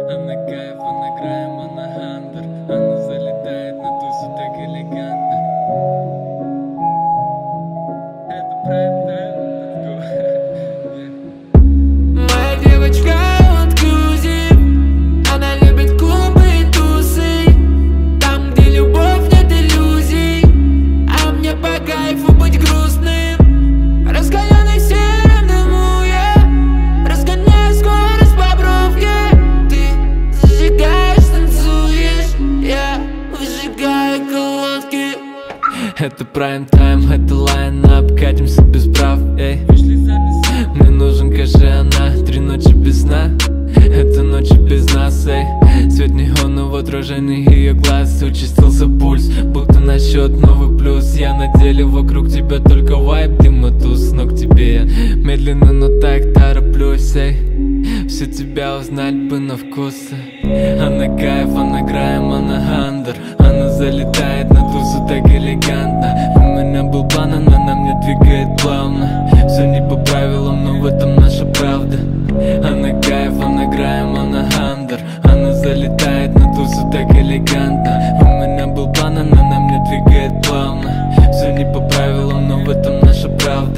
Она кайф, она граем, она хантер. Она залетает на тусу так элегантно. Это прайм тайм, let's go. Моя девочка эксклюзив. Она любит клубы и тусы, там, где любовь, нет иллюзий. А мне по кайфу быть грустным, раскаленный в сером дыму я разгоняю скорость по бровке. Ты зажигаешь, танцуешь, я выжигаю колодки. Это прайм тайм, это лайн-ап, катимся без прав, эй. Мне нужен кэше, она 3 ночи без сна. Это ночи без нас, эй. Свет неонового отражения ее глаз. Участился пульс, будто на счет новый плюс. Я на деле вокруг тебя только вайб, дыма туз. Но к тебе я медленно, но так тороплюсь, эй. Все тебя узнать бы на вкус. Она кайф, она граем, она хандер. Она залетает на тусу так элегантно. У меня был план, она на мне двигает плавно. Все не по правилам, но в этом наша правда. Она кайф, она граем, она хандер. Она залетает на тусу так элегантно. У меня был план, она на мне двигает плавно. Все не по правилам, но в этом наша правда.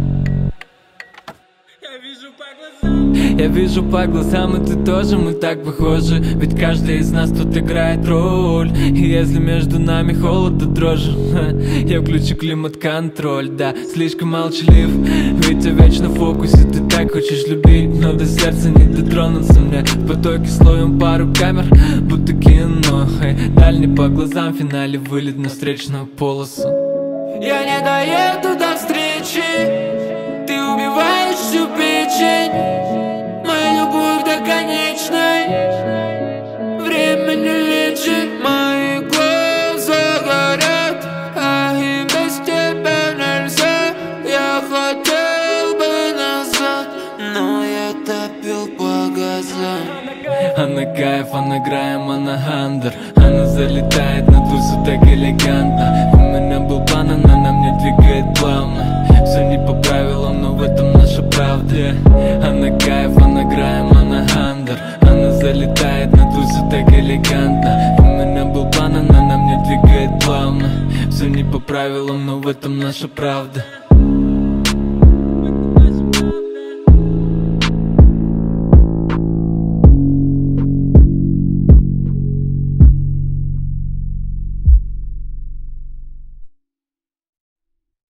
Я вижу по глазам, и ты тоже, мы так похожи. Ведь каждый из нас тут играет роль. И если между нами холод да дрожи, я включу климат-контроль, да, слишком молчалив. Ведь я вечно в фокусе, ты так хочешь любить, но до сердца не дотронуться мне. В потоке слоем пару камер, будто кино, дальний по глазам, в финале вылет на встречную полосу. Я не доеду до встречи, ты убиваешь всю печень. Моя любовь до конечной, время не лечит. Мои глаза горят, а им без тебя нельзя. Я хотел бы назад, но я топил по газам. Она кайф, она граем, она хандер. Она залетает на тусу так элегантно. У меня был план, она на мне двигает плавно. Все не по правилам, но в этом наша правда. Она кайф, она граем, она хандер. Она залетает на тусу так элегантно. У меня был план, она на мне двигает плавно. Все не по правилам, но в этом наша правда.